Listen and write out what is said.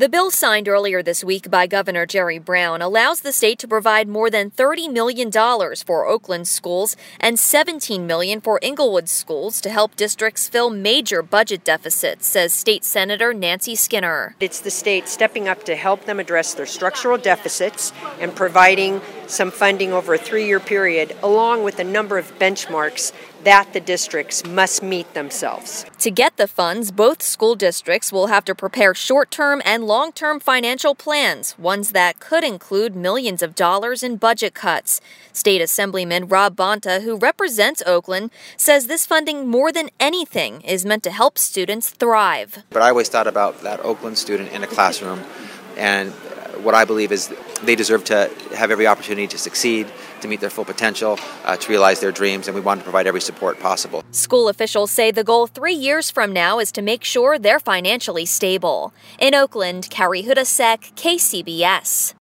The bill signed earlier this week by Governor Jerry Brown allows the state to provide more than $30 million for Oakland schools and $17 million for Inglewood schools to help districts fill major budget deficits, says State Senator Nancy Skinner. It's the state stepping up to help them address their structural deficits and providing some funding over a 3-year period, along with a number of benchmarks that the districts must meet themselves. To get the funds, both school districts will have to prepare short-term and long-term financial plans, ones that could include millions of dollars in budget cuts. State Assemblyman Rob Bonta, who represents Oakland, says this funding more than anything is meant to help students thrive. But I always thought about that Oakland student in a classroom, and what I believe is they deserve to have every opportunity to succeed, to meet their full potential, to realize their dreams, and we want to provide every support possible. School officials say the goal 3 years from now is to make sure they're financially stable. In Oakland, Carrie Hudasek, KCBS.